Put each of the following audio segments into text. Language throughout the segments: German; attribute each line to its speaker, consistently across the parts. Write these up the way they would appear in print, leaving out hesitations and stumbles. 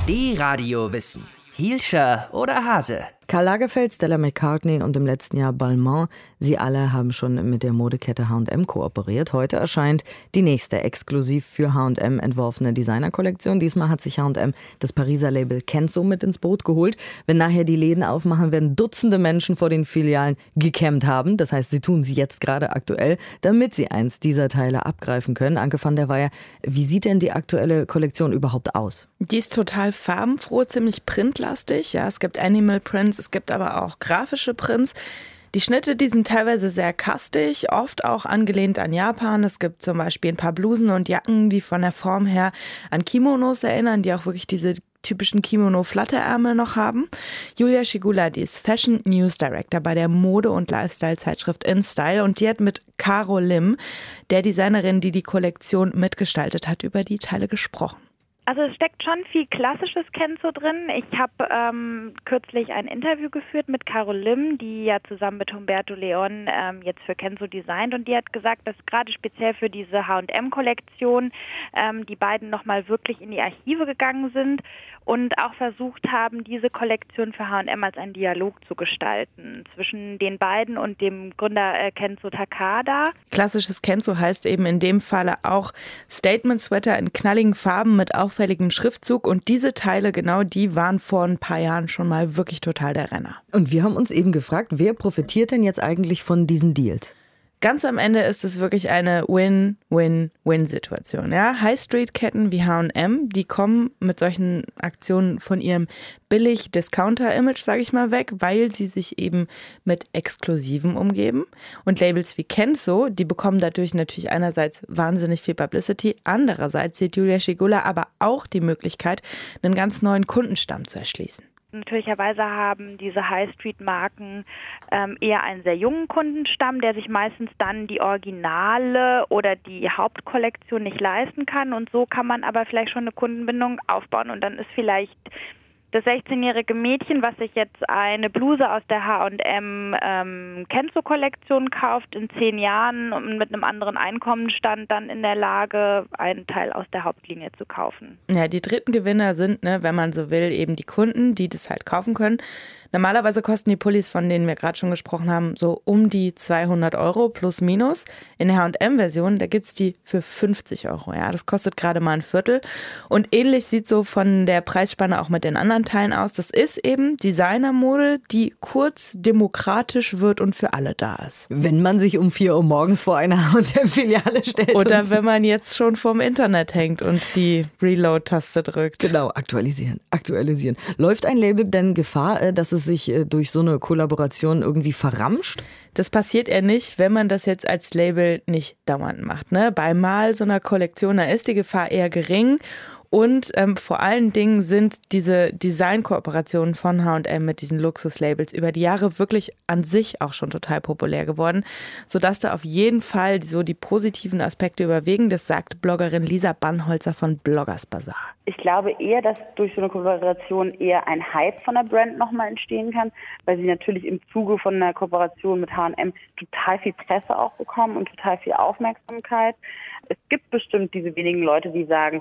Speaker 1: D-Radio Wissen. Hielscher oder Hase?
Speaker 2: Karl Lagerfeld, Stella McCartney und im letzten Jahr Balmain, sie alle haben schon mit der Modekette H&M kooperiert. Heute erscheint die nächste exklusiv für H&M entworfene Designerkollektion. Diesmal hat sich H&M das Pariser Label Kenzo mit ins Boot geholt. Wenn nachher die Läden aufmachen, werden Dutzende Menschen vor den Filialen gecampt haben. Das heißt, sie tun sie jetzt gerade aktuell, damit sie eins dieser Teile abgreifen können. Anke van der Weyer, wie sieht denn die aktuelle Kollektion überhaupt aus?
Speaker 3: Die ist total farbenfroh, ziemlich printlastig. Ja, es gibt Animal Prints, es gibt aber auch grafische Prints. Die Schnitte, die sind teilweise sehr kastig, oft auch angelehnt an Japan. Es gibt zum Beispiel ein paar Blusen und Jacken, die von der Form her an Kimonos erinnern, die auch wirklich diese typischen Kimono-Flatterärmel noch haben. Julia Schigula, die ist Fashion News Director bei der Mode- und Lifestyle-Zeitschrift InStyle und die hat mit Caro Lim, der Designerin, die die Kollektion mitgestaltet hat, über die Teile gesprochen.
Speaker 4: Also es steckt schon viel klassisches Kenzo drin. Ich habe kürzlich ein Interview geführt mit Caro Lim, die ja zusammen mit Humberto Leon jetzt für Kenzo designt, und die hat gesagt, dass gerade speziell für diese H&M-Kollektion die beiden nochmal wirklich in die Archive gegangen sind und auch versucht haben, diese Kollektion für H&M als einen Dialog zu gestalten zwischen den beiden und dem Gründer Kenzo Takada.
Speaker 3: Klassisches Kenzo heißt eben in dem Falle auch Statement-Sweater in knalligen Farben mit auffälligem Schriftzug, und diese Teile, genau die waren vor ein paar Jahren schon mal wirklich total der Renner.
Speaker 2: Und wir haben uns eben gefragt, wer profitiert denn jetzt eigentlich von diesen Deals?
Speaker 3: Ganz am Ende ist es wirklich eine Win-Win-Win-Situation. Ja? High-Street-Ketten wie H&M, die kommen mit solchen Aktionen von ihrem Billig-Discounter-Image, sage ich mal, weg, weil sie sich eben mit Exklusivem umgeben. Und Labels wie Kenzo, die bekommen dadurch natürlich einerseits wahnsinnig viel Publicity, andererseits sieht Julia Schigula aber auch die Möglichkeit, einen ganz neuen Kundenstamm zu erschließen.
Speaker 4: Natürlicherweise haben diese High-Street-Marken eher einen sehr jungen Kundenstamm, der sich meistens dann die Originale oder die Hauptkollektion nicht leisten kann. Und so kann man aber vielleicht schon eine Kundenbindung aufbauen. Und dann ist vielleicht das 16-jährige Mädchen, was sich jetzt eine Bluse aus der H&M Kenzo-Kollektion kauft, in 10 Jahren und mit einem anderen Einkommensstand dann in der Lage, einen Teil aus der Hauptlinie zu kaufen.
Speaker 3: Ja, die dritten Gewinner sind, wenn man so will, eben die Kunden, die das halt kaufen können. Normalerweise kosten die Pullis, von denen wir gerade schon gesprochen haben, so um die 200 € plus minus. In der H&M-Version, da gibt es die für 50 €. Ja, das kostet gerade mal ein Viertel. Und ähnlich sieht so von der Preisspanne auch mit den anderen Teilen aus. Das ist eben Designermode, die kurz demokratisch wird und für alle da ist.
Speaker 2: Wenn man sich um 4 Uhr morgens vor einer H&M-Filiale stellt.
Speaker 3: Oder wenn man jetzt schon vorm Internet hängt und die Reload-Taste drückt.
Speaker 2: Genau, aktualisieren. Läuft ein Label denn Gefahr, dass es sich durch so eine Kollaboration irgendwie verramscht?
Speaker 3: Das passiert eher nicht, wenn man das jetzt als Label nicht dauernd macht. Bei mal so einer Kollektion, da ist die Gefahr eher gering. Und vor allen Dingen sind diese Designkooperationen von H&M mit diesen Luxuslabels über die Jahre wirklich an sich auch schon total populär geworden, sodass da auf jeden Fall so die positiven Aspekte überwiegen. Das sagt Bloggerin Lisa Bannholzer von Bloggers Bazaar.
Speaker 5: Ich glaube eher, dass durch so eine Kooperation eher ein Hype von der Brand nochmal entstehen kann, weil sie natürlich im Zuge von einer Kooperation mit H&M total viel Presse auch bekommen und total viel Aufmerksamkeit. Es gibt bestimmt diese wenigen Leute, die sagen,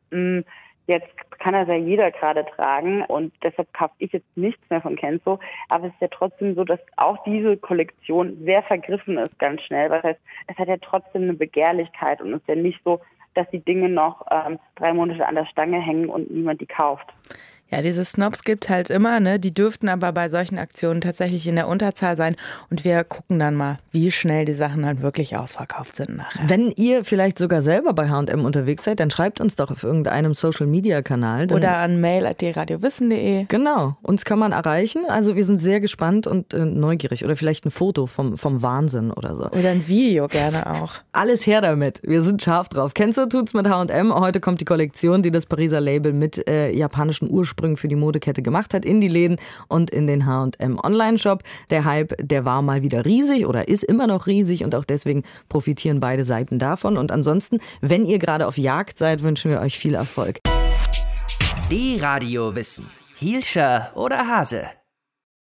Speaker 5: jetzt kann das ja jeder gerade tragen und deshalb kaufe ich jetzt nichts mehr von Kenzo. Aber es ist ja trotzdem so, dass auch diese Kollektion sehr vergriffen ist ganz schnell. Das heißt, es hat ja trotzdem eine Begehrlichkeit und es ist ja nicht so, dass die Dinge noch 3 Monate an der Stange hängen und niemand die kauft.
Speaker 3: Ja, diese Snobs gibt es halt immer, die dürften aber bei solchen Aktionen tatsächlich in der Unterzahl sein, und wir gucken dann mal, wie schnell die Sachen dann wirklich ausverkauft sind nachher.
Speaker 2: Wenn ihr vielleicht sogar selber bei H&M unterwegs seid, dann schreibt uns doch auf irgendeinem Social-Media-Kanal.
Speaker 3: Oder an mail@dradiowissen.de.
Speaker 2: Genau, uns kann man erreichen, also wir sind sehr gespannt und neugierig, oder vielleicht ein Foto vom Wahnsinn oder so.
Speaker 3: Oder ein Video gerne auch.
Speaker 2: Alles her damit, wir sind scharf drauf. Kenzo tut's mit H&M, heute kommt die Kollektion, die das Pariser Label mit japanischen Ursprüngen für die Modekette gemacht hat, in die Läden und in den H&M Online-Shop. Der Hype, der war mal wieder riesig oder ist immer noch riesig, und auch deswegen profitieren beide Seiten davon. Und ansonsten, wenn ihr gerade auf Jagd seid, wünschen wir euch viel Erfolg.
Speaker 1: D-Radio Wissen. Hielscher oder Hase?